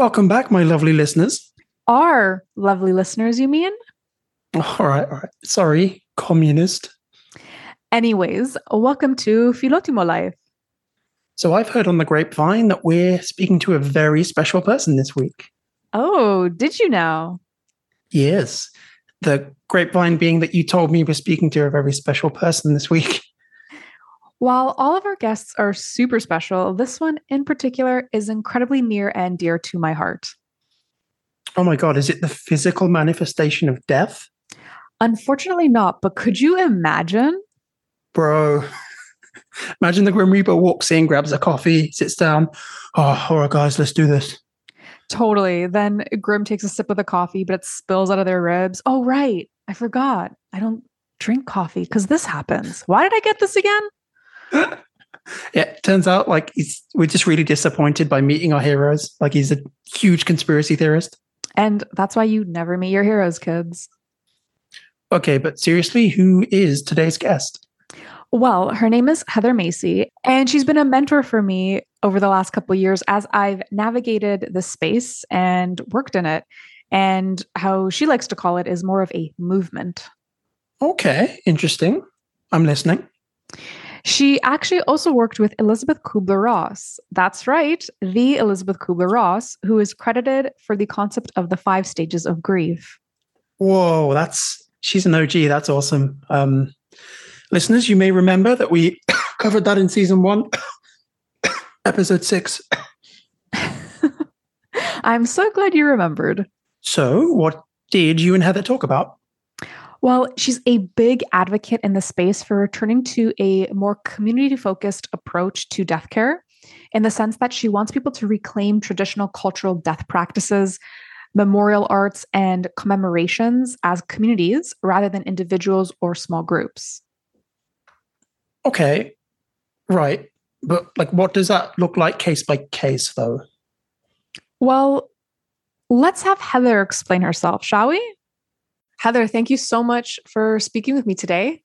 Welcome back, my lovely listeners. Our lovely listeners, you mean? All right. Sorry, communist. Anyways, welcome to Philotimo Life. So I've heard on the grapevine that we're speaking to a very special person this week. Oh, did you know? Yes. The grapevine being that you told me we're speaking to a very special person this week. While all of our guests are super special, this one in particular is incredibly near and dear to my heart. Oh my God, is it the physical manifestation of death? Unfortunately not, but could you imagine? Bro, imagine the Grim Reaper walks in, grabs a coffee, sits down. Oh, all right, guys, let's do this. Totally. Then Grim takes a sip of the coffee, but it spills out of their ribs. Oh, right. I forgot. I don't drink coffee because this happens. Why did I get this again? Yeah, it turns out like we're just really disappointed by meeting our heroes. Like he's a huge conspiracy theorist. And that's why you never meet your heroes, kids. Okay, but seriously, who is today's guest? Well, her name is Heather Macy, and she's been a mentor for me over the last couple of years as I've navigated the space and worked in it. And how she likes to call it is more of a movement. Okay, interesting. I'm listening. She actually also worked with Elizabeth Kubler-Ross. That's right, the Elizabeth Kubler-Ross, who is credited for the concept of the 5 stages of grief. Whoa, she's an OG. That's awesome. Listeners, you may remember that we covered that in season 1, episode 6. I'm so glad you remembered. So, what did you and Heather talk about? Well, she's a big advocate in the space for returning to a more community-focused approach to death care, in the sense that she wants people to reclaim traditional cultural death practices, memorial arts, and commemorations as communities rather than individuals or small groups. Okay, right. But like, what does that look like case by case, though? Well, let's have Heather explain herself, shall we? Heather, thank you so much for speaking with me today.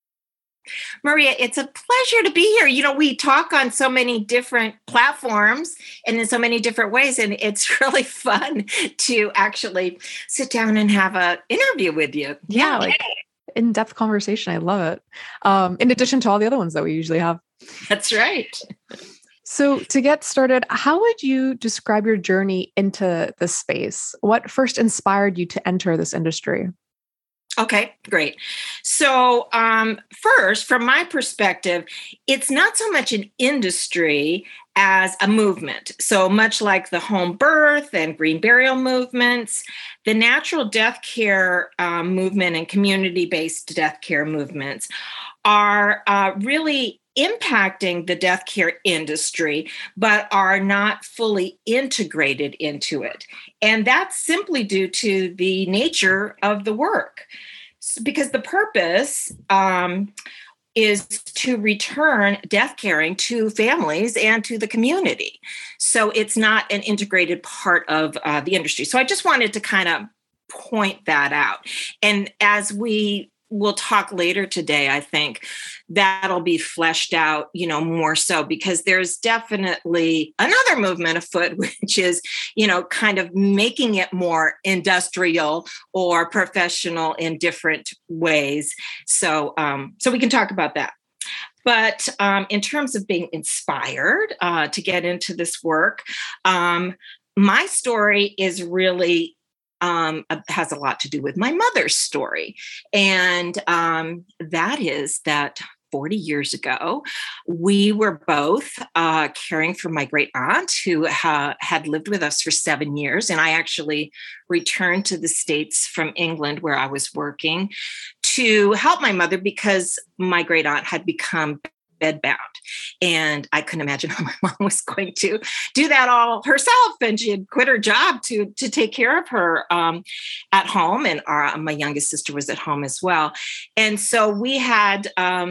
Maria, it's a pleasure to be here. You know, we talk on so many different platforms and in so many different ways, and it's really fun to actually sit down and have an interview with you. Yeah, like in-depth conversation. I love it. In addition to all the other ones that we usually have. That's right. So to get started, how would you describe your journey into this space? What first inspired you to enter this industry? Okay, great. So first, from my perspective, it's not so much an industry as a movement. So much like the home birth and green burial movements, the natural death care movement and community-based death care movements are really impacting the death care industry, but are not fully integrated into it. And that's simply due to the nature of the work. Because the purpose is to return death caring to families and to the community. So it's not an integrated part of the industry. So I just wanted to kind of point that out. And as we'll talk later today, I think that'll be fleshed out, more so, because there's definitely another movement afoot, which is, kind of making it more industrial or professional in different ways. So we can talk about that. But in terms of being inspired to get into this work, my story is really has a lot to do with my mother's story. And that is that 40 years ago, we were both caring for my great aunt who had lived with us for 7 years. And I actually returned to the States from England, where I was working, to help my mother because my great aunt had become bedbound. And I couldn't imagine how my mom was going to do that all herself. And she had quit her job to take care of her at home. And my youngest sister was at home as well. And so we had,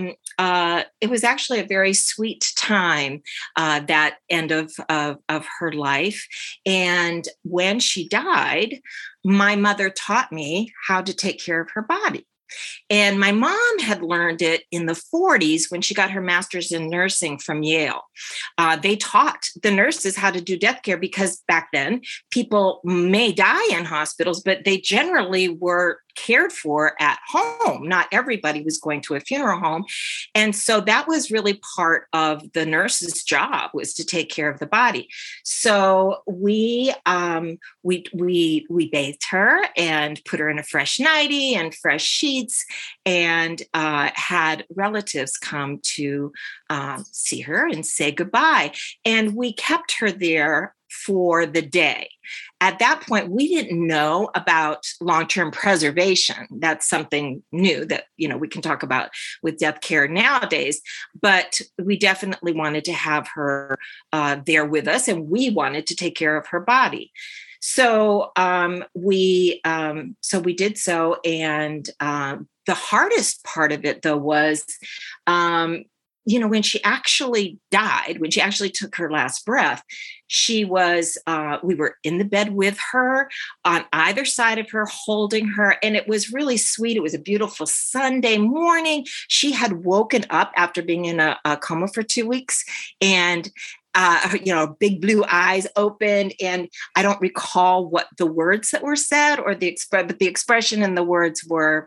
it was actually a very sweet time, that end of her life. And when she died, my mother taught me how to take care of her body. And my mom had learned it in the 40s when she got her master's in nursing from Yale. They taught the nurses how to do death care because back then people may die in hospitals, but they generally were cared for at home. Not everybody was going to a funeral home. And so that was really part of the nurse's job, was to take care of the body. So we bathed her and put her in a fresh nightie and fresh sheets, and had relatives come to see her and say goodbye. And we kept her there for the day. At that point, we didn't know about long-term preservation. That's something new that, we can talk about with death care nowadays, but we definitely wanted to have her there with us, and we wanted to take care of her body. So we did so. And the hardest part of it, though, was when she actually died, when she actually took her last breath, we were in the bed with her on either side of her, holding her. And it was really sweet. It was a beautiful Sunday morning. She had woken up after being in a coma for 2 weeks, and big blue eyes opened, and I don't recall what the words that were said or but the expression in the words were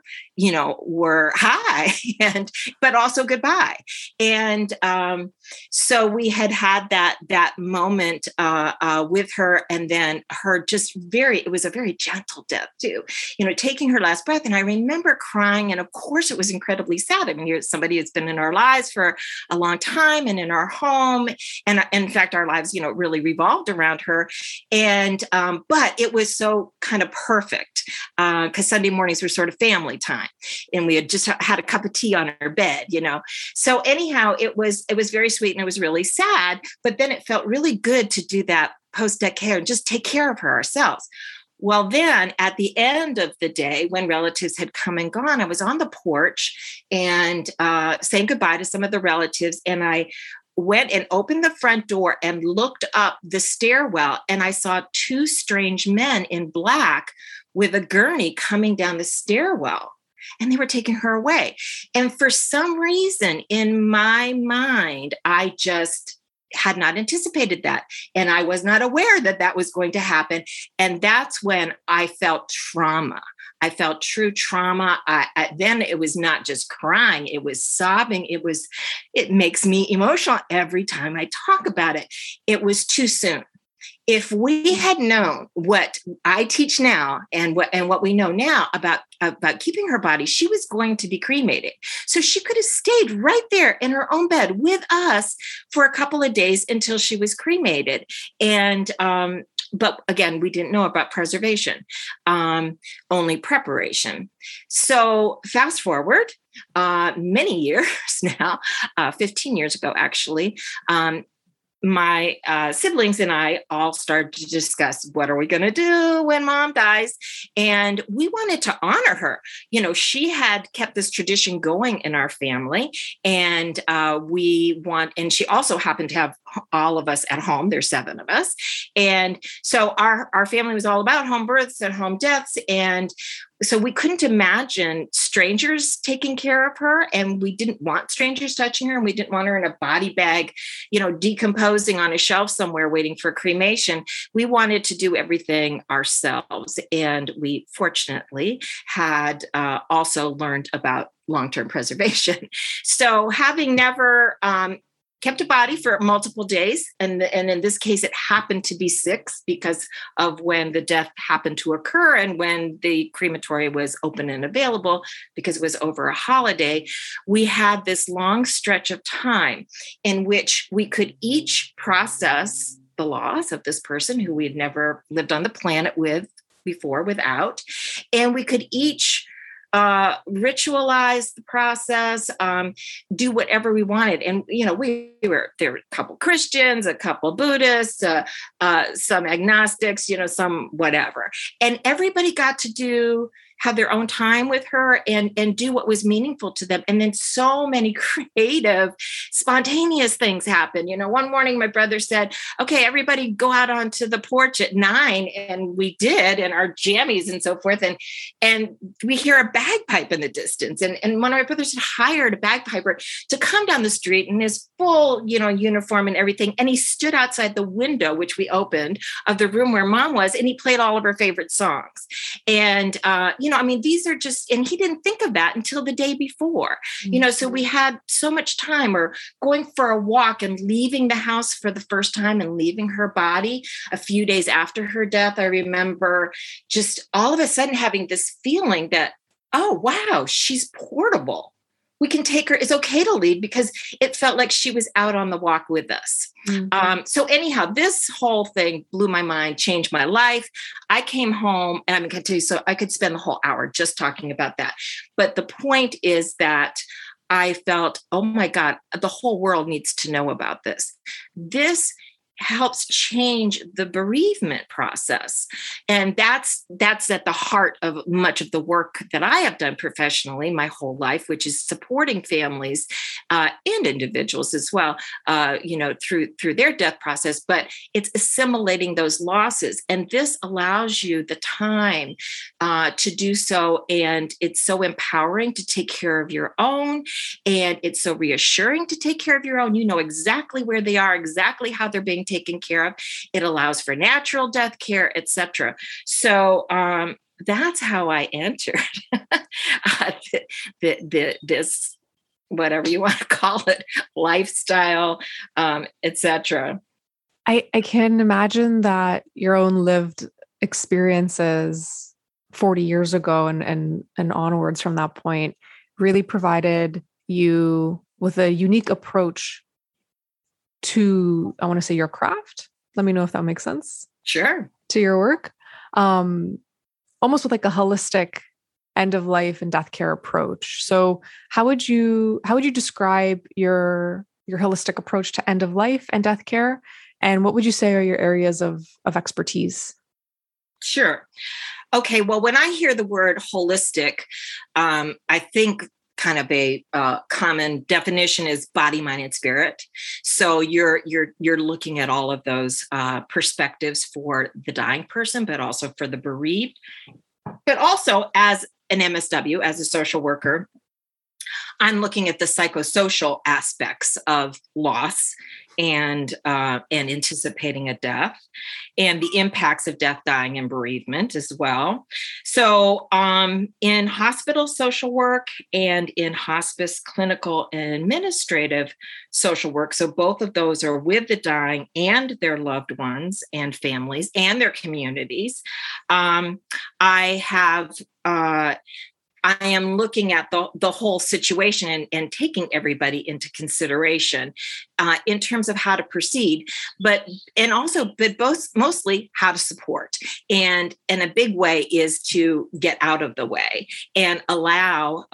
hi, but also goodbye. And so we had that moment with her, and then her it was a very gentle death too, taking her last breath. And I remember crying, and of course it was incredibly sad. I mean, somebody who's been in our lives for a long time and in our home, and in fact, our lives, really revolved around her. And, but it was so kind of perfect because Sunday mornings were sort of family time, and we had just had a cup of tea on our bed, So anyhow, it was very sweet, and it was really sad, but then it felt really good to do that post-death care and just take care of her ourselves. Well, then at the end of the day, when relatives had come and gone, I was on the porch and saying goodbye to some of the relatives, and I went and opened the front door and looked up the stairwell, and I saw two strange men in black with a gurney coming down the stairwell, and they were taking her away. And for some reason in my mind, I just had not anticipated that. And I was not aware that that was going to happen. And that's when I felt trauma. I felt true trauma. Then it was not just crying, it was sobbing. It makes me emotional every time I talk about it. It was too soon. If we had known what I teach now and what we know now about keeping her body, she was going to be cremated. So she could have stayed right there in her own bed with us for a couple of days until she was cremated. And but again, we didn't know about preservation, only preparation. So fast forward many years now, 15 years ago, actually, my siblings and I all started to discuss, what are we going to do when mom dies? And we wanted to honor her. She had kept this tradition going in our family, and and she also happened to have all of us at home. There's 7 of us. And so our family was all about home births and home deaths. And so we couldn't imagine strangers taking care of her, and we didn't want strangers touching her, and we didn't want her in a body bag, decomposing on a shelf somewhere waiting for cremation. We wanted to do everything ourselves. And we fortunately had also learned about long-term preservation. So having never kept a body for multiple days. And in this case, it happened to be 6 because of when the death happened to occur and when the crematory was open and available, because it was over a holiday. We had this long stretch of time in which we could each process the loss of this person who we had never lived on the planet with before, without, and we could each ritualize the process, do whatever we wanted. And, there were a couple Christians, a couple Buddhists, some agnostics, some whatever. And everybody got to do have their own time with her and do what was meaningful to them. And then so many creative, spontaneous things happen. One morning my brother said, okay, everybody go out onto the porch at 9. And we did in our jammies and so forth. And we hear a bagpipe in the distance. And one of my brothers had hired a bagpiper to come down the street in his full, uniform and everything. And he stood outside the window, which we opened, of the room where Mom was, and he played all of her favorite songs. And, these are just, and he didn't think of that until the day before, so we had so much time, or going for a walk and leaving the house for the first time and leaving her body a few days after her death. I remember just all of a sudden having this feeling that, oh, wow, she's portable. We can take her. It's okay to leave, because it felt like she was out on the walk with us. Mm-hmm. So anyhow, this whole thing blew my mind, changed my life. I came home, and I'm going to tell you, so I could spend the whole hour just talking about that. But the point is that I felt, oh my God, the whole world needs to know about this. This helps change the bereavement process. And that's at the heart of much of the work that I have done professionally my whole life, which is supporting families and individuals as well, through their death process. But it's assimilating those losses. And this allows you the time to do so. And it's so empowering to take care of your own. And it's so reassuring to take care of your own. You know exactly where they are, exactly how they're being taken care of. It allows for natural death care, etc. So that's how I entered this, whatever you want to call it, lifestyle, etc. I can imagine that your own lived experiences 40 years ago and onwards from that point really provided you with a unique approach to, I want to say, your craft. Let me know if that makes sense. Sure. To your work. Almost with like a holistic end of life and death care approach. So how would you describe your holistic approach to end of life and death care? And what would you say are your areas of expertise? Sure. Okay. Well, when I hear the word holistic, I think kind of a common definition is body, mind, and spirit. So you're looking at all of those perspectives for the dying person, but also for the bereaved, but also as an MSW, as a social worker, I'm looking at the psychosocial aspects of loss and anticipating a death, and the impacts of death, dying, and bereavement as well. So in hospital social work and in hospice clinical and administrative social work, so both of those are with the dying and their loved ones and families and their communities. I am looking at the whole situation and taking everybody into consideration in terms of how to proceed, but mostly how to support. And a big way is to get out of the way and allow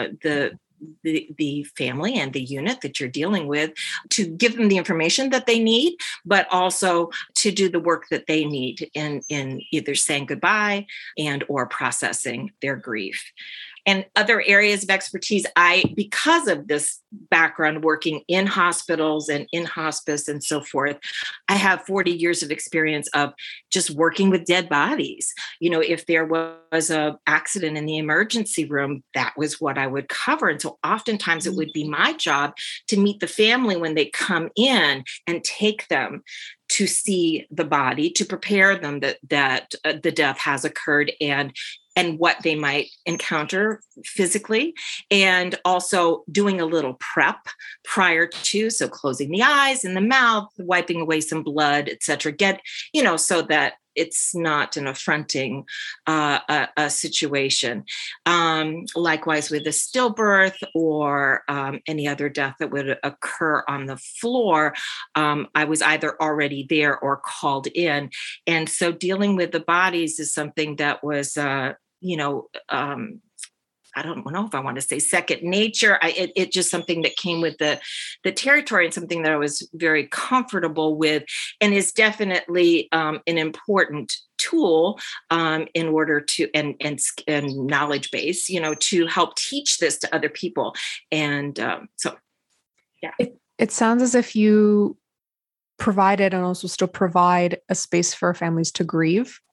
the family and the unit that you're dealing with to give them the information that they need, but also to do the work that they need in either saying goodbye and or processing their grief. And other areas of expertise, because of this background working in hospitals and in hospice and so forth, I have 40 years of experience of just working with dead bodies. If there was an accident in the emergency room, that was what I would cover. And so oftentimes it would be my job to meet the family when they come in and take them to see the body, to prepare them that the death has occurred and what they might encounter physically, and also doing a little prep prior to, so closing the eyes and the mouth, wiping away some blood, et cetera, so that it's not an affronting a situation. Likewise with a stillbirth or any other death that would occur on the floor, I was either already there or called in. And so dealing with the bodies is something that was, I don't know if I want to say second nature. It just something that came with the territory, and something that I was very comfortable with, and is definitely an important tool in order to and knowledge base, to help teach this to other people. And so, yeah, it sounds as if you provided and also still provide a space for families to grieve.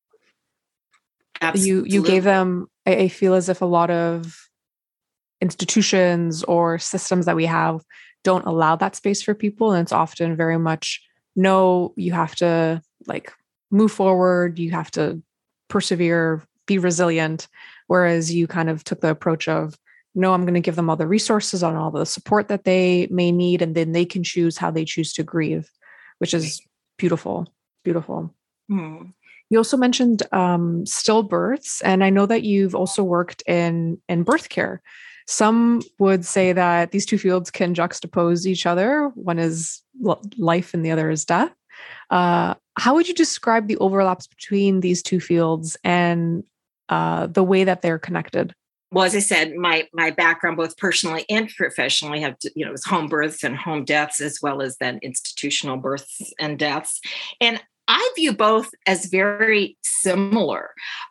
Absolutely. You gave them, I feel as if a lot of institutions or systems that we have don't allow that space for people. And it's often very much, no, you have to like move forward, you have to persevere, be resilient. Whereas you kind of took the approach of, no, I'm going to give them all the resources and all the support that they may need, and then they can choose how they choose to grieve, which is beautiful, beautiful. Hmm. You also mentioned stillbirths, and I know that you've also worked in birth care. Some would say that these two fields can juxtapose each other. One is life and the other is death. How would you describe the overlaps between these two fields and the way that they're connected? Well, as I said, my background, both personally and professionally, it was home births and home deaths, as well as then institutional births and deaths. And I view both as very similar.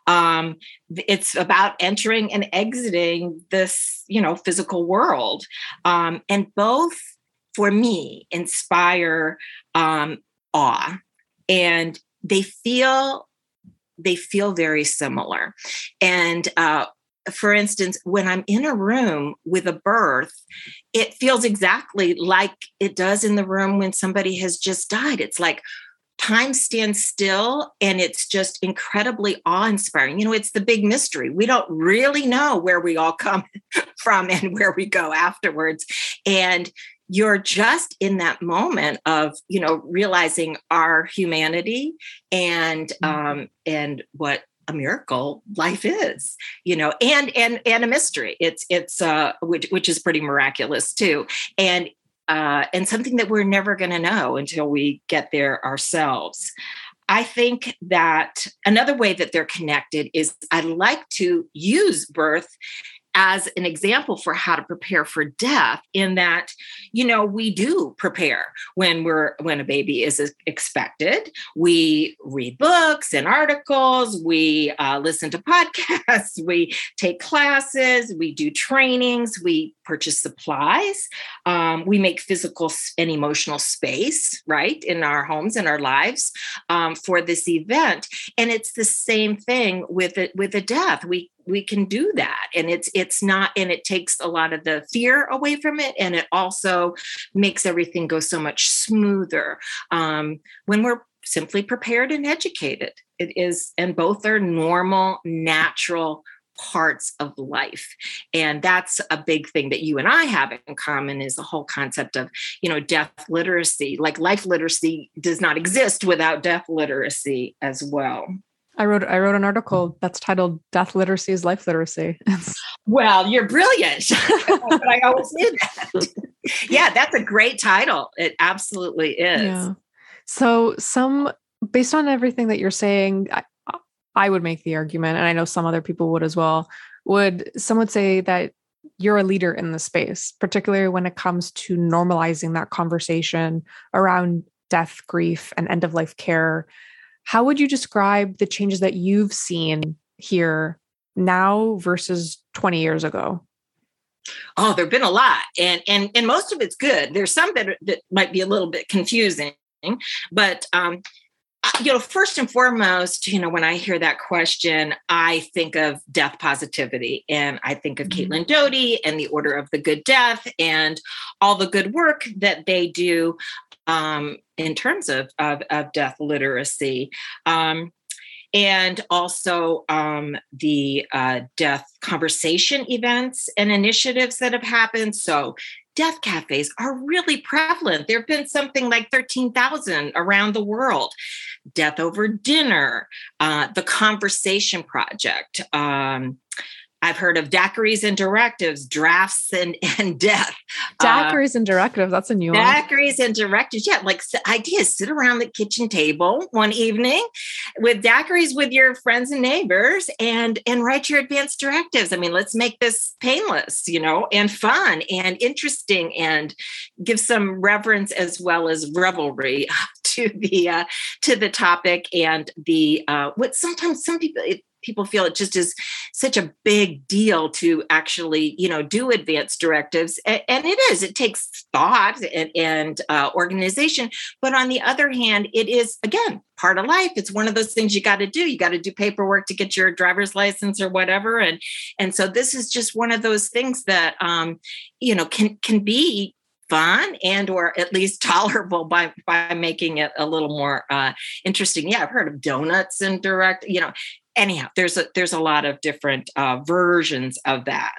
It's about entering and exiting this, physical world. And both, for me, inspire awe. And they feel very similar. And for instance, when I'm in a room with a birth, it feels exactly like it does in the room when somebody has just died. It's like time stands still, and it's just incredibly awe-inspiring. It's the big mystery. We don't really know where we all come from and where we go afterwards. And you're just in that moment of, realizing our humanity and what a miracle life is, and a mystery. It's which is pretty miraculous too. And something that we're never going to know until we get there ourselves. I think that another way that they're connected is I like to use birth as an example for how to prepare for death, in that, we do prepare when a baby is expected. We read books and articles, we listen to podcasts, we take classes, we do trainings, we purchase supplies, we make physical and emotional space, right, in our homes and our lives for this event. And it's the same thing with a death. We can do that. And it's not, and it takes a lot of the fear away from it. And it also makes everything go so much smoother when we're simply prepared and educated. It is, and both are normal, natural parts of life. And that's a big thing that you and I have in common, is the whole concept of, death literacy. Like life literacy does not exist without death literacy as well. I wrote an article that's titled "Death Literacy is Life Literacy." Well, you're brilliant. But I always knew that. Yeah, that's a great title. It absolutely is. Yeah. So based on everything that you're saying, I would make the argument, and I know some other people would as well, some would say that you're a leader in the space, particularly when it comes to normalizing that conversation around death, grief, and end-of-life care. How would you describe the changes that you've seen here now versus 20 years ago? Oh, there've been a lot, and most of it's good. There's some that might be a little bit confusing, but first and foremost, when I hear that question, I think of death positivity, and I think of Caitlin Doughty and the Order of the Good Death and all the good work that they do in terms of death literacy. And also the death conversation events and initiatives that have happened. So death cafes are really prevalent. There have been something like 13,000 around the world. Death over dinner, the Conversation Project. I've heard of daiquiris and directives, drafts and death. Daiquiris and directives, that's a new one. Daiquiris and directives, yeah, like ideas. Sit around the kitchen table one evening with daiquiris with your friends and neighbors and write your advanced directives. I mean, let's make this painless, and fun and interesting, and give some reverence as well as revelry to the topic and the what sometimes some people feel it just is such a big deal to actually, do advanced directives. And it takes thought and organization. But on the other hand, it is, again, part of life. It's one of those things you got to do. You got to do paperwork to get your driver's license or whatever. And so this is just one of those things that, can be fun and or at least tolerable by making it a little more interesting. Yeah, I've heard of donuts and anyhow, there's a lot of different versions of that.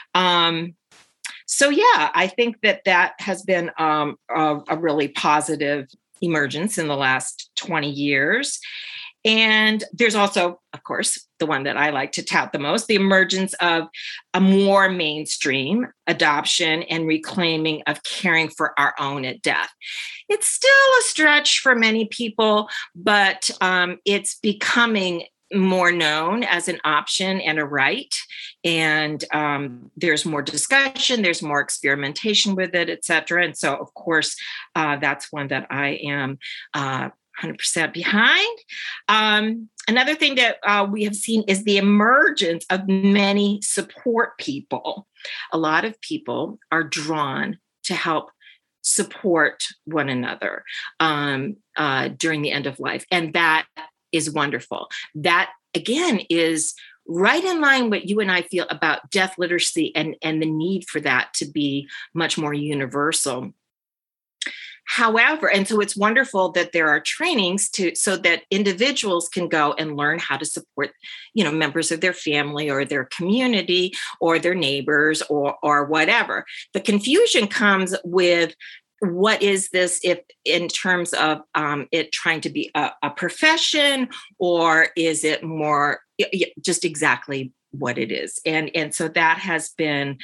So yeah, I think that has been a really positive emergence in the last 20 years. And there's also, of course, the one that I like to tout the most, the emergence of a more mainstream adoption and reclaiming of caring for our own at death. It's still a stretch for many people, but it's becoming more known as an option and a right. And there's more discussion, there's more experimentation with it, et cetera. And so, of course, that's one that I am 100% behind. Another thing that we have seen is the emergence of many support people. A lot of people are drawn to help support one another during the end of life. And that is wonderful. That, again, is right in line what you and I feel about death literacy and the need for that to be much more universal. However, and so it's wonderful that there are trainings so that individuals can go and learn how to support, members of their family or their community or their neighbors or whatever. The confusion comes with what is this if in terms of it trying to be a profession, or is it more just exactly what it is? And so that has been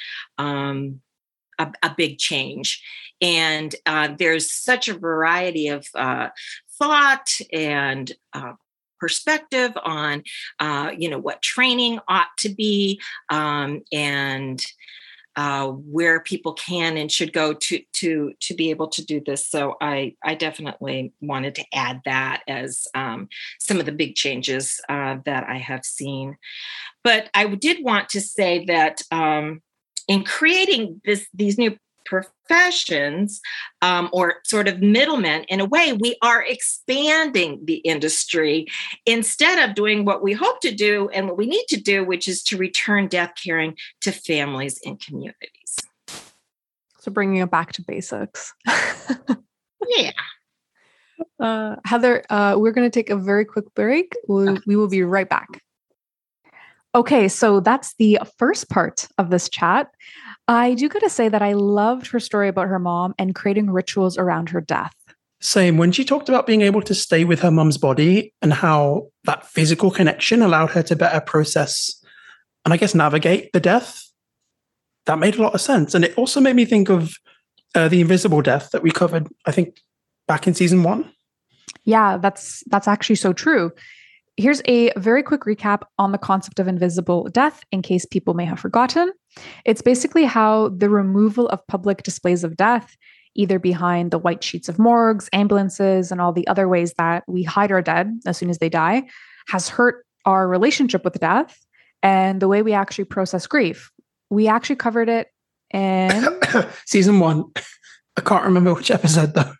a big change. And there's such a variety of thought and perspective on, what training ought to be and where people can and should go to be able to do this. So I definitely wanted to add that as some of the big changes that I have seen. But I did want to say that in creating these new professions or sort of middlemen, in a way, we are expanding the industry instead of doing what we hope to do and what we need to do, which is to return death caring to families and communities. So bringing it back to basics. Yeah. Heather, we're going to take a very quick break. We will be right back. Okay, so that's the first part of this chat. I do got to say that I loved her story about her mom and creating rituals around her death. Same. When she talked about being able to stay with her mum's body and how that physical connection allowed her to better process and I guess navigate the death, that made a lot of sense. And it also made me think of the invisible death that we covered, I think, back in season 1. Yeah, that's actually so true. Here's a very quick recap on the concept of invisible death in case people may have forgotten. It's basically how the removal of public displays of death, either behind the white sheets of morgues, ambulances, and all the other ways that we hide our dead as soon as they die, has hurt our relationship with death and the way we actually process grief. We actually covered it in season 1. I can't remember which episode though.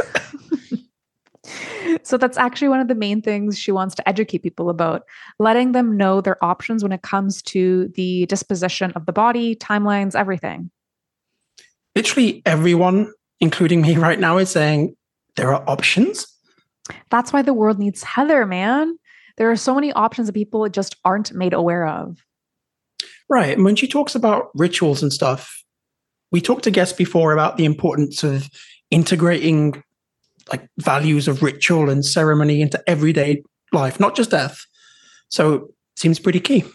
So that's actually one of the main things she wants to educate people about, letting them know their options when it comes to the disposition of the body, timelines, everything. Literally everyone, including me right now, is saying there are options. That's why the world needs Heather, man. There are so many options that people just aren't made aware of. Right. And when she talks about rituals and stuff, we talked to guests before about the importance of integrating like values of ritual and ceremony into everyday life, not just death. So it seems pretty key.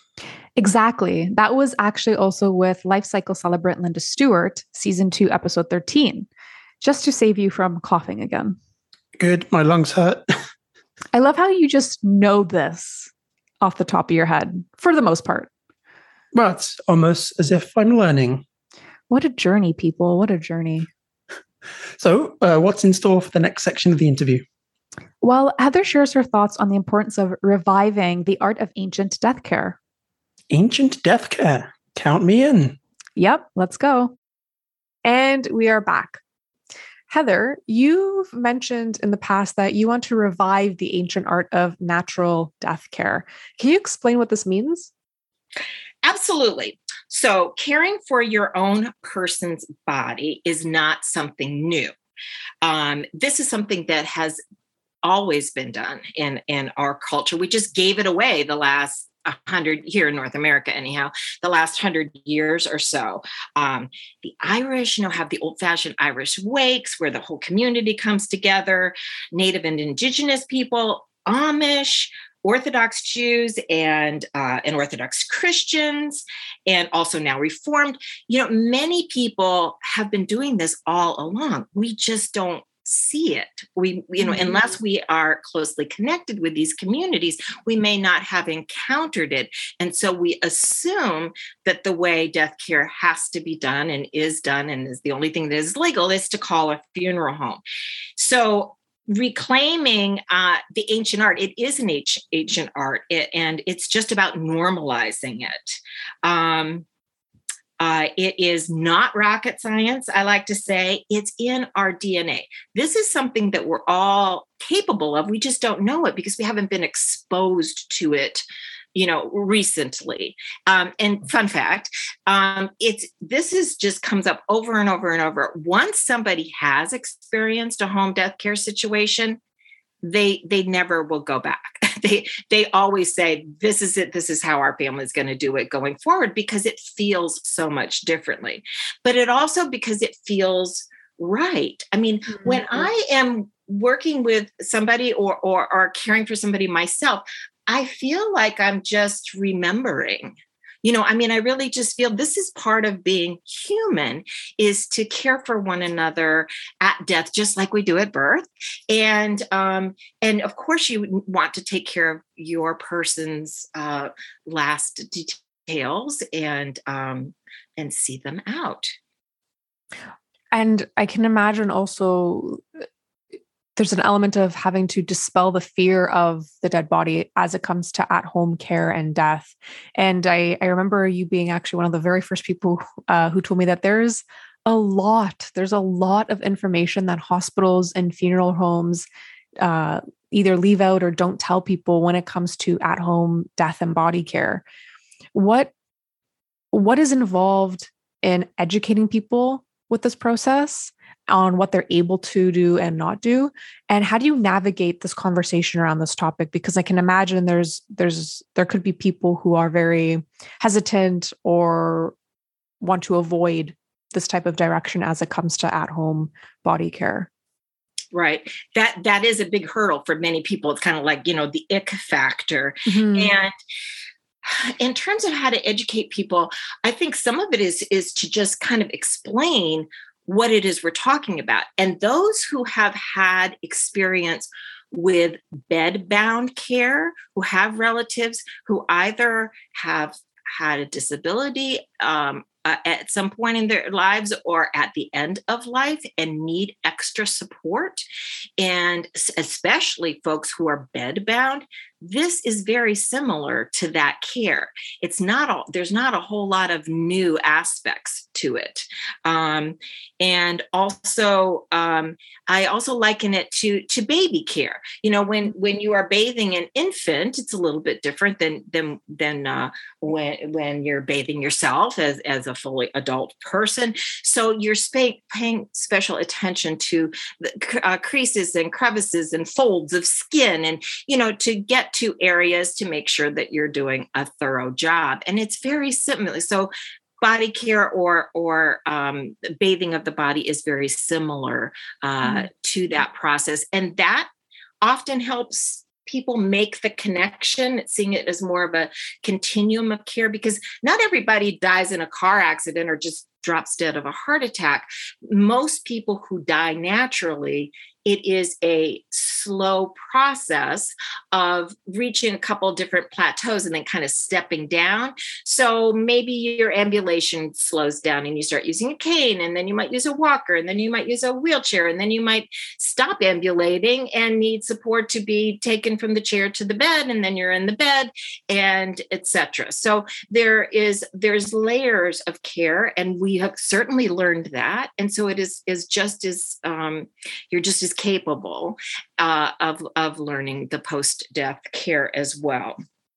Exactly. That was actually also with Life Cycle celebrant Linda Stewart, season 2, episode 13, just to save you from coughing again. Good. My lungs hurt. I love how you just know this off the top of your head for the most part. Well, it's almost as if I'm learning. What a journey, people. What a journey. So, what's in store for the next section of the interview? Well, Heather shares her thoughts on the importance of reviving the art of ancient death care. Ancient death care. Count me in. Yep, let's go. And we are back. Heather, you've mentioned in the past that you want to revive the ancient art of natural death care. Can you explain what this means? Absolutely. So caring for your own person's body is not something new. This is something that has always been done in our culture. We just gave it away the last 100 here in North America, anyhow, the last 100 years or so. The Irish, have the old-fashioned Irish wakes where the whole community comes together, Native and Indigenous people, Amish, Orthodox Jews, and Orthodox Christians, and also now Reformed. Many people have been doing this all along. We just don't see it. Unless we are closely connected with these communities, we may not have encountered it. And so we assume that the way death care has to be done and is the only thing that is legal is to call a funeral home. So reclaiming the ancient art, it is an ancient art, and it's just about normalizing it. It is not rocket science, I like to say. It's in our DNA. This is something that we're all capable of. We just don't know it because we haven't been exposed to it, recently. And fun fact, this just comes up over and over and over. Once somebody has experienced a home death care situation, they never will go back. They always say, this is it. This is how our family is going to do it going forward, because it feels so much differently. But it also because it feels right. I mean, when I am working with somebody or caring for somebody myself, I feel like I'm just remembering. I really just feel this is part of being human, is to care for one another at death, just like we do at birth. And of course, you want to take care of your person's last details and see them out. And I can imagine also there's an element of having to dispel the fear of the dead body as it comes to at-home care and death. And I remember you being actually one of the very first people who told me that there's a lot of information that hospitals and funeral homes either leave out or don't tell people when it comes to at-home death and body care. What is involved in educating people with this process on what they're able to do and not do? And how do you navigate this conversation around this topic? Because I can imagine there could be people who are very hesitant or want to avoid this type of direction as it comes to at-home body care. Right. That is a big hurdle for many people. It's kind of like, the ick factor. Mm-hmm. And in terms of how to educate people, I think some of it is to just kind of explain what it is we're talking about. And those who have had experience with bed-bound care, who have relatives who either have had a disability at some point in their lives or at the end of life and need extra support, and especially folks who are bed-bound, this is very similar to that care. There's not a whole lot of new aspects to it. And also, I also liken it to baby care. When you are bathing an infant, it's a little bit different than when you're bathing yourself as a fully adult person. So you're paying special attention to the creases and crevices and folds of skin, and to get to areas to make sure that you're doing a thorough job. And it's very similar. So body care or bathing of the body is very similar to that process. And that often helps people make the connection, seeing it as more of a continuum of care, because not everybody dies in a car accident or just drops dead of a heart attack. Most people who die naturally, it is a slow process of reaching a couple different plateaus and then kind of stepping down. So maybe your ambulation slows down and you start using a cane, and then you might use a walker, and then you might use a wheelchair, and then you might stop ambulating and need support to be taken from the chair to the bed, and then you're in the bed, and etc. So there's layers of care, and we have certainly learned that. And so it is just as you're just as capable of learning the post-death care as well.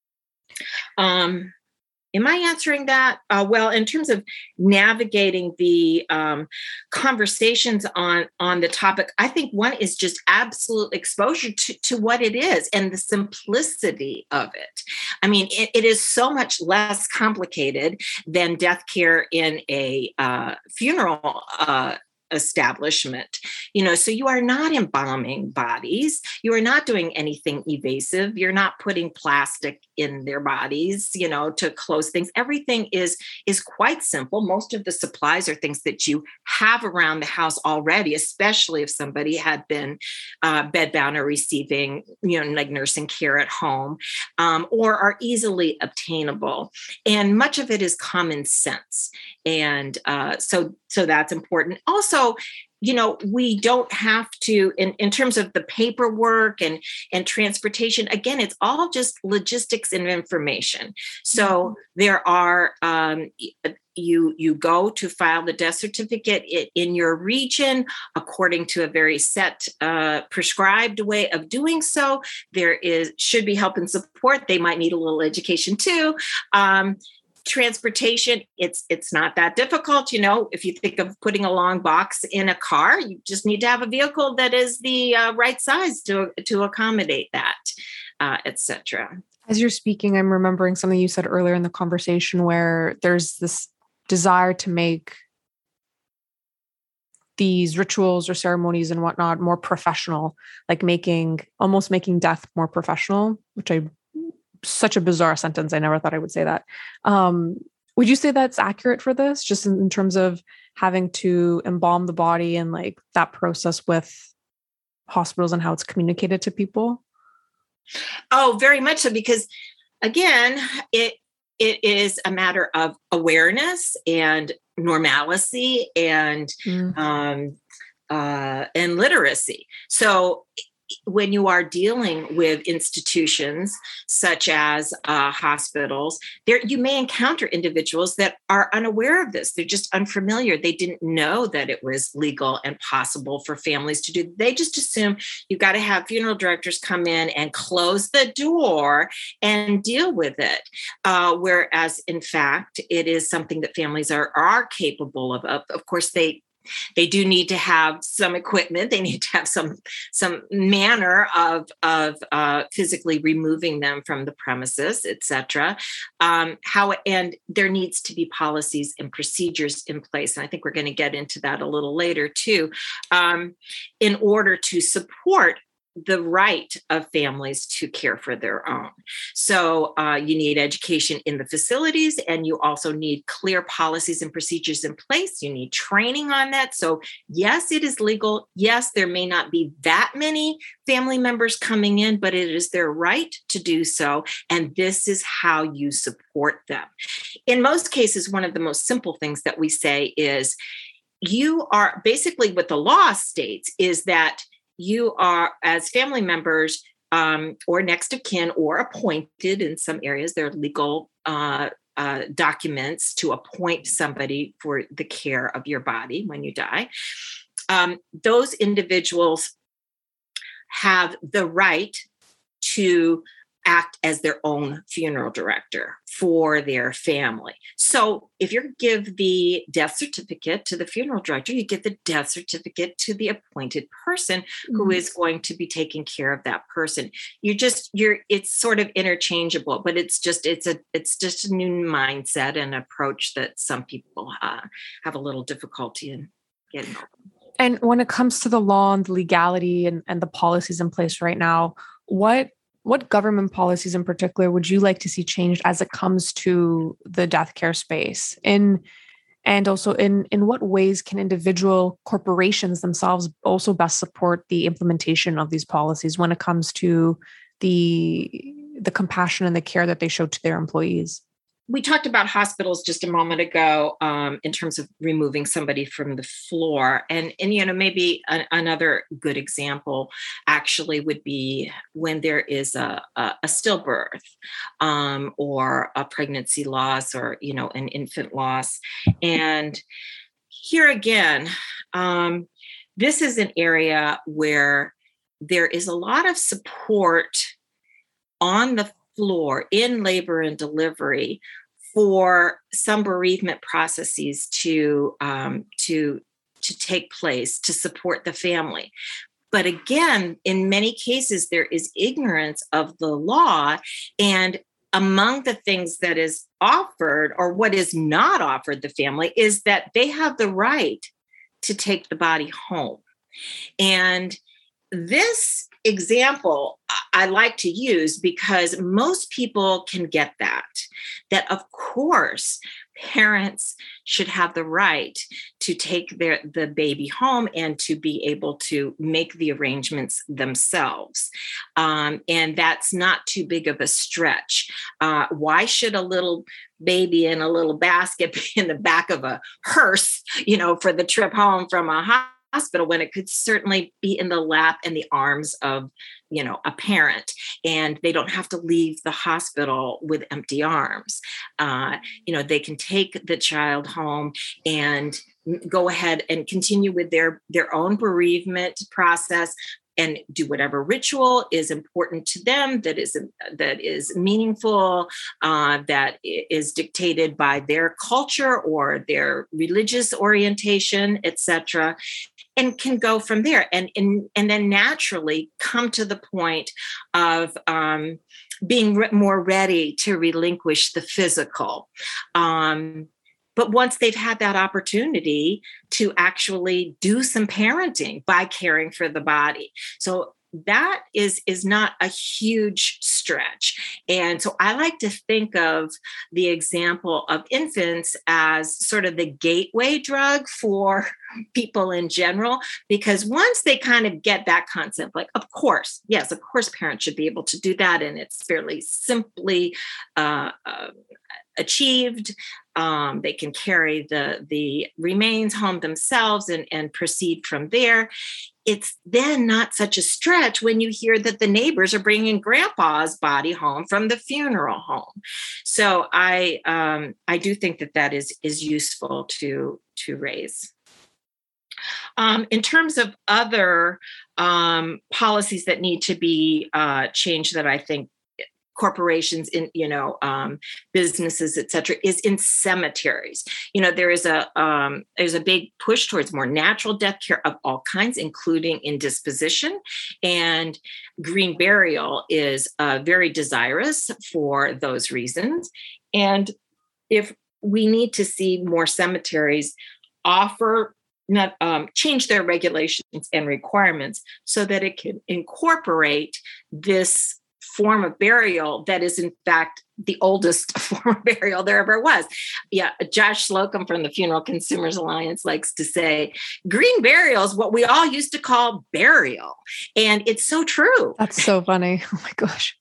Am I answering that? Well, in terms of navigating the conversations on the topic, I think one is just absolute exposure to what it is and the simplicity of it. I mean, it is so much less complicated than death care in a funeral establishment. So you are not embalming bodies. You are not doing anything evasive. You're not putting plastic in their bodies, to close things. Everything is quite simple. Most of the supplies are things that you have around the house already, especially if somebody had been bedbound or receiving, like nursing care at home, or are easily obtainable. And much of it is common sense. And so that's important. Also, we don't have to, in terms of the paperwork and transportation, again, it's all just logistics and information. So there are, you go to file the death certificate in your region according to a very set prescribed way of doing so. There should be help and support. They might need a little education too. Transportation, it's not that difficult. If you think of putting a long box in a car, you just need to have a vehicle that is the right size to accommodate that, etc. As you're speaking, I'm remembering something you said earlier in the conversation where there's this desire to make these rituals or ceremonies and whatnot more professional, like almost making death more professional, which such a bizarre sentence. I never thought I would say that. Would you say that's accurate for this, just in terms of having to embalm the body and like that process with hospitals and how it's communicated to people? Oh, very much so, because again, it is a matter of awareness and normalcy and literacy. So when you are dealing with institutions such as hospitals, you may encounter individuals that are unaware of this. They're just unfamiliar. They didn't know that it was legal and possible for families to do. They just assume you've got to have funeral directors come in and close the door and deal with it. Whereas, in fact, it is something that families are capable of. Of course, they do need to have some equipment. They need to have some manner of physically removing them from the premises, etc. And there needs to be policies and procedures in place. And I think we're going to get into that a little later too, in order to support the right of families to care for their own. So you need education in the facilities, and you also need clear policies and procedures in place. You need training on that. So yes, it is legal. Yes, there may not be that many family members coming in, but it is their right to do so. And this is how you support them. In most cases, one of the most simple things that we say is, you are basically what the law states is that you are, as family members or next of kin or appointed, in some areas, there are legal documents to appoint somebody for the care of your body when you die. Those individuals have the right to act as their own funeral director for their family. So if you give the death certificate to the funeral director, you give the death certificate to the appointed person who is going to be taking care of that person. It's sort of interchangeable, but it's just a new mindset and approach that some people have a little difficulty in getting over. And when it comes to the law and the legality and the policies in place right now, what what government policies in particular would you like to see changed as it comes to the death care space? And also in what ways can individual corporations themselves also best support the implementation of these policies when it comes to the compassion and the care that they show to their employees? We talked about hospitals just a moment ago in terms of removing somebody from the floor. And maybe another good example actually would be when there is a stillbirth or a pregnancy loss or, an infant loss. And here again, this is an area where there is a lot of support on the floor in labor and delivery for some bereavement processes to take place to support the family. But again, in many cases, there is ignorance of the law. And among the things that is offered or what is not offered the family is that they have the right to take the body home. And this example I like to use because most people can get that of course parents should have the right to take the baby home and to be able to make the arrangements themselves. And that's not too big of a stretch. Why should a little baby in a little basket be in the back of a hearse, for the trip home from a hospital when it could certainly be in the lap and the arms of, a parent, and they don't have to leave the hospital with empty arms. They can take the child home and go ahead and continue with their own bereavement process and do whatever ritual is important to them that is meaningful, that is dictated by their culture or their religious orientation, etc., and can go from there and then naturally come to the point of being more ready to relinquish the physical. But once they've had that opportunity to actually do some parenting by caring for the body. So that is not a huge stretch. And so I like to think of the example of infants as sort of the gateway drug for people in general, because once they kind of get that concept, like, of course parents should be able to do that. And it's fairly simply achieved. They can carry the remains home themselves and proceed from there. It's then not such a stretch when you hear that the neighbors are bringing grandpa's body home from the funeral home. So I do think that is useful to raise. In terms of other policies that need to be changed that I think corporations in businesses, et cetera, is in cemeteries. There's a big push towards more natural death care of all kinds, including indisposition, and green burial is very desirous for those reasons. And if we need to see more cemeteries change their regulations and requirements so that it can incorporate this form of burial that is in fact the oldest form of burial there ever was. Yeah, Josh Slocum from the Funeral Consumers Alliance likes to say, green burial is what we all used to call burial. And it's so true. That's so funny. Oh my gosh.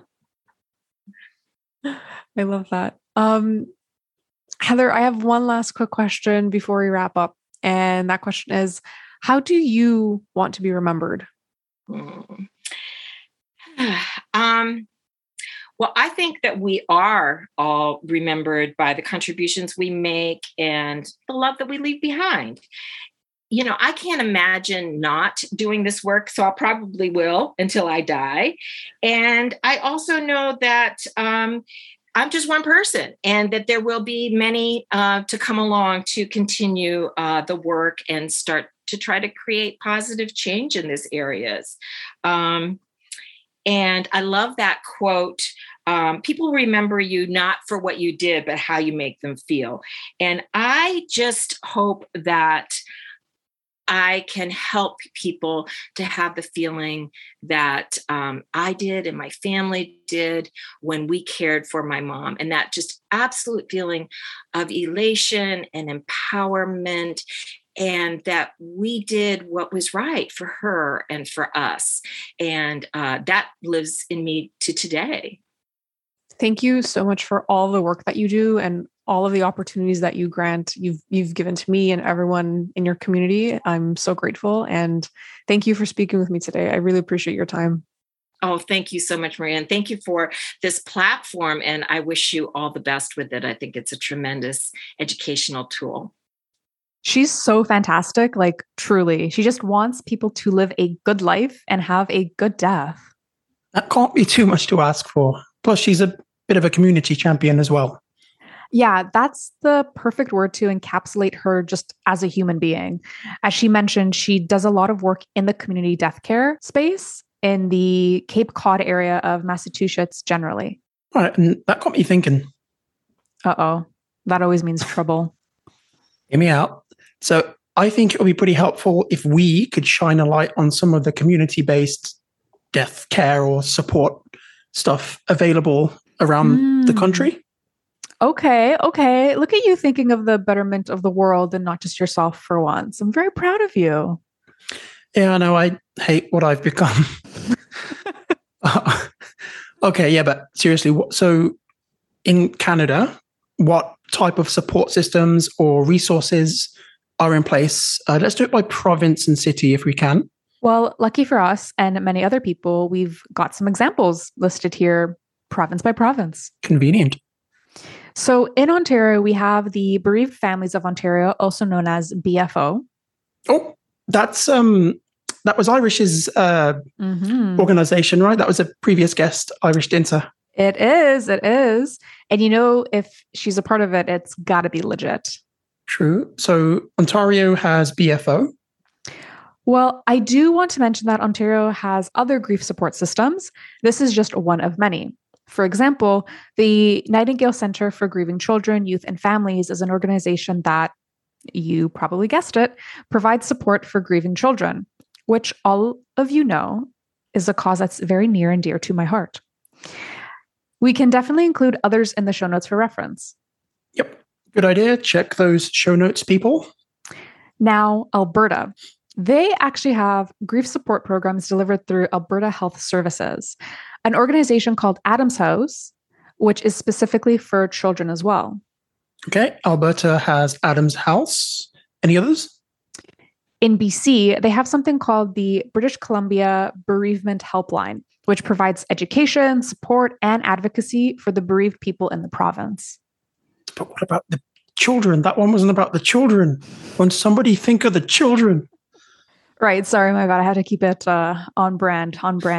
I love that. Heather, I have one last quick question before we wrap up. And that question is, how do you want to be remembered? Well, I think that we are all remembered by the contributions we make and the love that we leave behind. I can't imagine not doing this work, so I probably will until I die. And I also know that I'm just one person and that there will be many to come along to continue the work and start to try to create positive change in these areas. And I love that quote. People remember you not for what you did, but how you make them feel. And I just hope that I can help people to have the feeling that I did and my family did when we cared for my mom. And that just absolute feeling of elation and empowerment, and that we did what was right for her and for us. And that lives in me to today. Thank you so much for all the work that you do and all of the opportunities that you've given to me and everyone in your community. I'm so grateful. And thank you for speaking with me today. I really appreciate your time. Oh, thank you so much, Maria. And thank you for this platform. And I wish you all the best with it. I think it's a tremendous educational tool. She's so fantastic. Like, truly, she just wants people to live a good life and have a good death. That can't be too much to ask for. Plus, she's a bit of a community champion as well. Yeah, that's the perfect word to encapsulate her just as a human being. As she mentioned, she does a lot of work in the community death care space in the Cape Cod area of Massachusetts generally. All right, and that got me thinking. Uh-oh, that always means trouble. Hear me out. So I think it would be pretty helpful if we could shine a light on some of the community-based death care or support stuff available around the country. Okay. Look at you thinking of the betterment of the world and not just yourself for once. I'm very proud of you. Yeah, I know. I hate what I've become. Okay, yeah, but seriously, so in Canada, what type of support systems or resources are in place? Let's do it by province and city if we can. Well, lucky for us and many other people, we've got some examples listed here, province by province. Convenient. So in Ontario, we have the Bereaved Families of Ontario, also known as BFO. Oh, that's that was Irish's organization, right? That was a previous guest, Irish Dinter. It is. And if she's a part of it, it's got to be legit. True. So Ontario has BFO. Well, I do want to mention that Ontario has other grief support systems. This is just one of many. For example, the Nightingale Centre for Grieving Children, Youth and Families is an organization that, you probably guessed it, provides support for grieving children, which all of you know is a cause that's very near and dear to my heart. We can definitely include others in the show notes for reference. Yep. Good idea. Check those show notes, people. Now, Alberta. They actually have grief support programs delivered through Alberta Health Services, an organization called Adams House, which is specifically for children as well. Okay. Alberta has Adams House. Any others? In BC, they have something called the British Columbia Bereavement Helpline, which provides education, support, and advocacy for the bereaved people in the province. But what about the children? That one wasn't about the children. When somebody think of the children. Right. Sorry, my bad. I had to keep it on brand.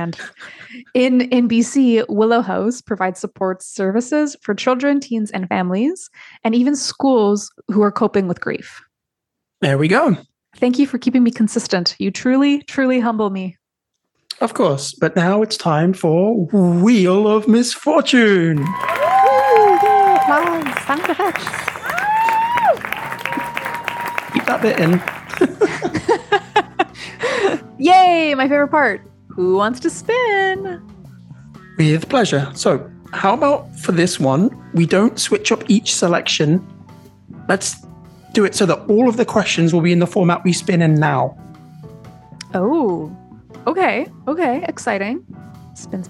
In BC, Willow House provides support services for children, teens, and families, and even schools who are coping with grief. There we go. Thank you for keeping me consistent. You truly, truly humble me. Of course. But now it's time for Wheel of Misfortune. Woo! Yay! Applause! Sound effects. Keep that bit in. Yay! My favorite part. Who wants to spin? With pleasure. So, how about for this one, we don't switch up each selection. Let's do it so that all of the questions will be in the format we spin in now. Oh, okay. Exciting. Spin.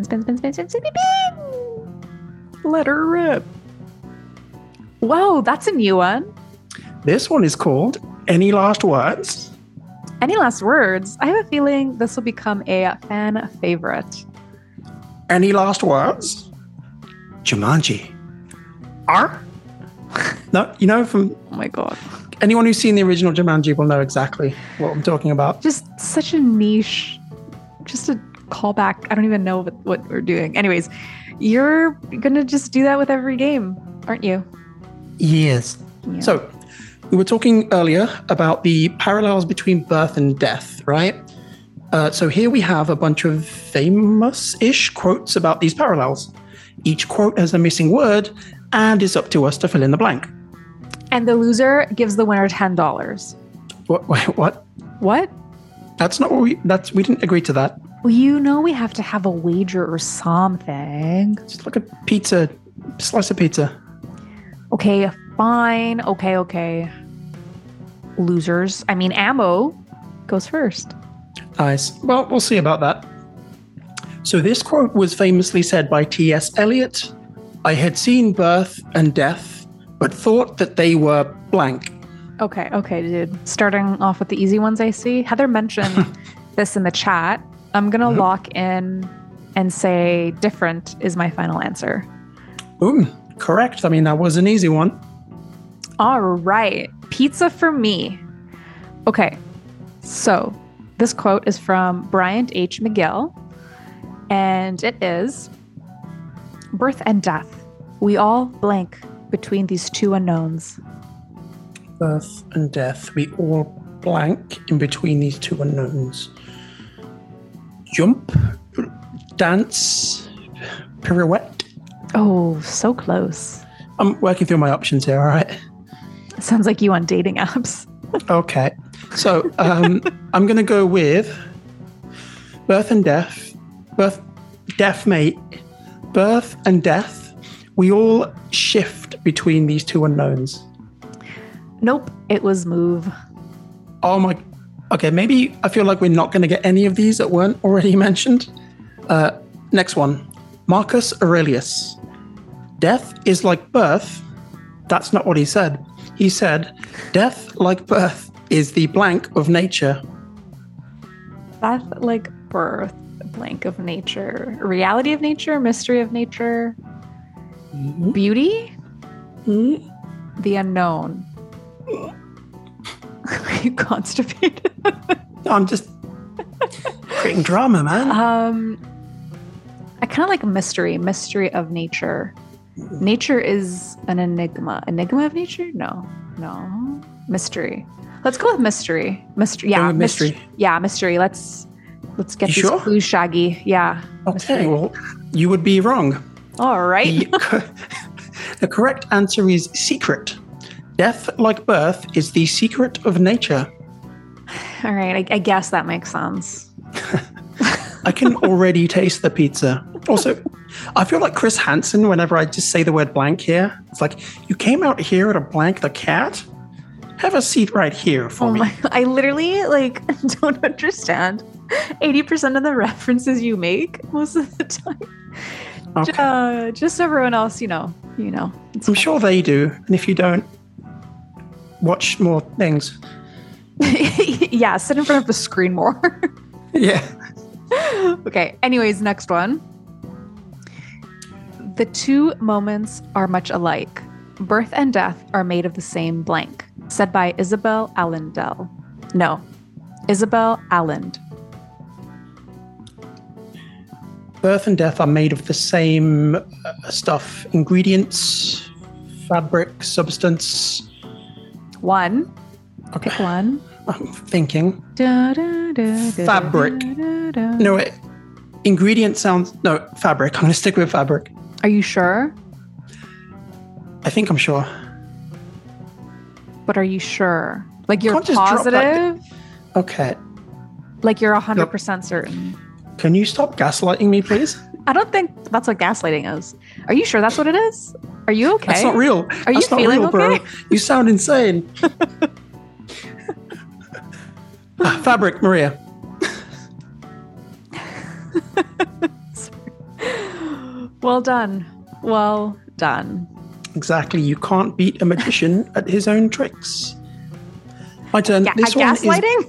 Let her rip. Whoa, that's a new one. This one is called Any Last Words? Any last words? I have a feeling this will become a fan favorite. Any last words? Jumanji. No, from... Oh my God. Anyone who's seen the original Jumanji will know exactly what I'm talking about. Just such a niche, just a callback. I don't even know what we're doing. Anyways, you're going to just do that with every game, aren't you? Yes. Yeah. So we were talking earlier about the parallels between birth and death, right? So here we have a bunch of famous-ish quotes about these parallels. Each quote has a missing word, and it's up to us to fill in the blank. And the loser gives the winner $10. What? Wait, what? What? That's not what we didn't agree to that. Well, you know we have to have a wager or something. It's like a pizza, slice of pizza. Okay, fine. Okay. Losers. I mean, Ammo goes first. Nice. Well, we'll see about that. So this quote was famously said by T.S. Eliot. I had seen birth and death, but thought that they were blank. Okay, dude. Starting off with the easy ones I see. Heather mentioned this in the chat. I'm going to lock in and say different is my final answer. Boom. Correct. I mean, that was an easy one. All right. Pizza for me. Okay. So this quote is from Bryant H. McGill, and it is, birth and death. We all blank between these two unknowns. Birth and death. We all blank in between these two unknowns. Jump, dance, pirouette. Oh, so close. I'm working through my options here, all right? Sounds like you on dating apps. Okay. So I'm going to go with birth and death. Death, mate. Birth and death. We all shift between these two unknowns. Nope, it was move. Oh my. Okay, maybe I feel like we're not going to get any of these that weren't already mentioned. Next one. Marcus Aurelius. Death is like birth. That's not what he said. He said, death like birth is the blank of nature. Death like birth, blank of nature. Reality of nature, mystery of nature. Mm-hmm. Beauty? Mm-hmm. The unknown. Are you constipated? I'm just creating drama, man. I kind of like mystery of nature. Nature is an enigma. Enigma of nature? No. Mystery. Let's go with mystery. Mystery. Yeah, mystery. Yeah, mystery. Let's get You these sure? clues, Shaggy. Yeah. Okay, mystery. well, you would be wrong. All right. The correct answer is secret. Death, like birth, is the secret of nature. All right. I guess that makes sense. I can already taste the pizza. Also, I feel like Chris Hansen whenever I just say the word blank here. It's like, you came out here to blank the cat? Have a seat right here for me. I literally don't understand 80% of the references you make most of the time. Okay. Just everyone else, you know. I'm sure they do. And if you don't, watch more things. Yeah, sit in front of the screen more. Yeah. Okay, anyways, next one. The two moments are much alike. Birth and death are made of the same blank. Said by Isabel Allendale. No, Isabel Allend. Birth and death are made of the same stuff. Ingredients, fabric, substance. One. Okay. Pick one. I'm thinking. Fabric. Fabric. No, wait. Ingredient sounds... No, fabric. I'm going to stick with fabric. Are you sure? I think I'm sure. But are you sure? Like you're Can't just drop positive? Okay. Like you're 100% certain? Can you stop gaslighting me, please? I don't think that's what gaslighting is. Are you sure that's what it is? Are you okay? That's not real. Are you That's not feeling real, bro. okay? You sound insane. Fabric, Maria. Well done. Well done. Exactly. You can't beat a magician at his own tricks. My turn. This one gaslighting?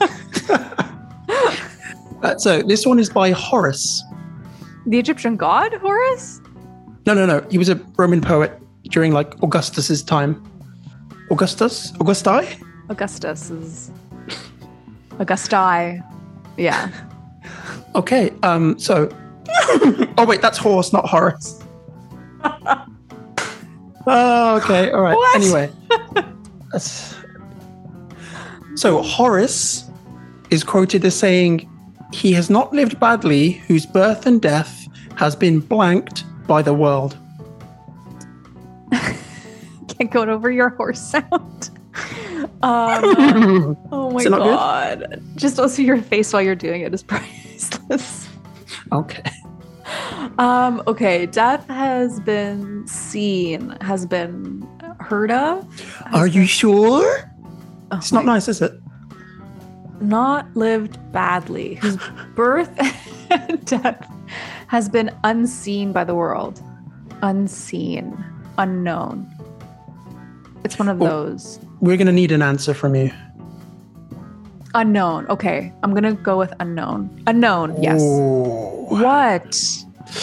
So this one is by Horace. The Egyptian god, Horus? No. He was a Roman poet during Augustus's time. Augusti? Augustus is Augusti. Yeah. Okay. So. Oh wait, that's horse, not Horace. Oh, okay. All right. What? Anyway. So Horace is quoted as saying, "He has not lived badly whose birth and death has been blanked by the world." Can't go over your horse sound. Oh my Is it not God. Just also your face while you're doing it is priceless. Okay. Okay. Death has been seen, has been heard of. Are you sure? Oh It's not my- nice, is it? Not lived badly, whose birth and death has been unseen by the world. Unseen. Unknown. It's one of those. We're going to need an answer from you. Unknown. Okay. I'm going to go with unknown. Unknown. Yes. Ooh. What?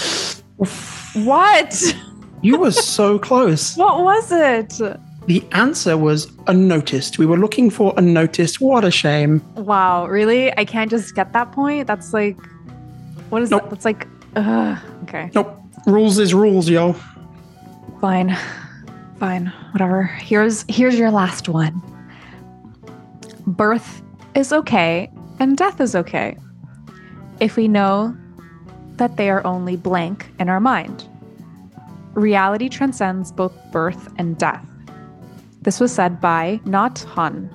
What? You were so close. What was it? The answer was unnoticed. We were looking for unnoticed. What a shame. Wow. Really? I can't just get that point? That's like, what is Nope. that? That's like, okay. Nope. Rules is rules, yo. Fine. Fine. Whatever. Here's your last one. Birth is okay and death is okay if we know that they are only blank in our mind. Reality transcends both birth and death. This was said by Not Han.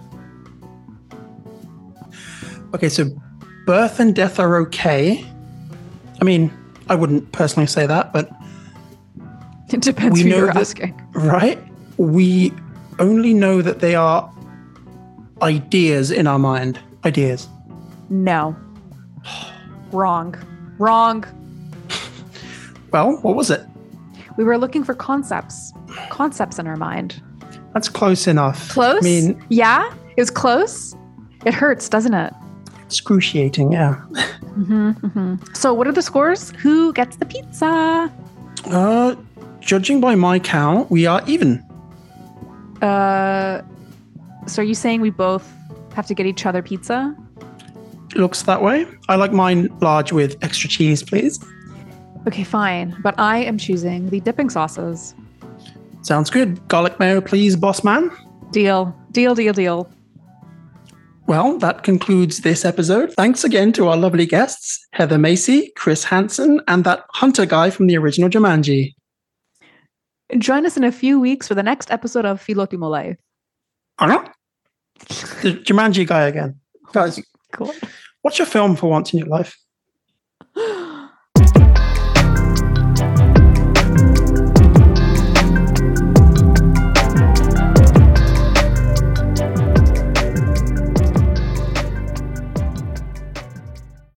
Okay, so birth and death are okay. I mean, I wouldn't personally say that, but It depends We who know you're that- asking. right? We only know that they are ideas in our mind. Ideas. No. Wrong. Wrong. Well, what was it? We were looking for concepts. Concepts in our mind. That's close enough. Close? I mean, Yeah? It was close? It hurts, doesn't it? excruciating, yeah. So what are the scores? Who gets the pizza? Judging by my count, we are even. So are you saying we both have to get each other pizza? Looks that way. I like mine large with extra cheese, please. Okay, fine. But I am choosing the dipping sauces. Sounds good. Garlic mayo, please, boss man. Deal. Deal, deal, deal. Well, that concludes this episode. Thanks again to our lovely guests, Heather Macy, Chris Hansen, and that hunter guy from the original Jumanji. Join us in a few weeks for the next episode of Philotimo Life. Anna? The Jumanji guy again. Guys, Cool. watch a film for once in your life.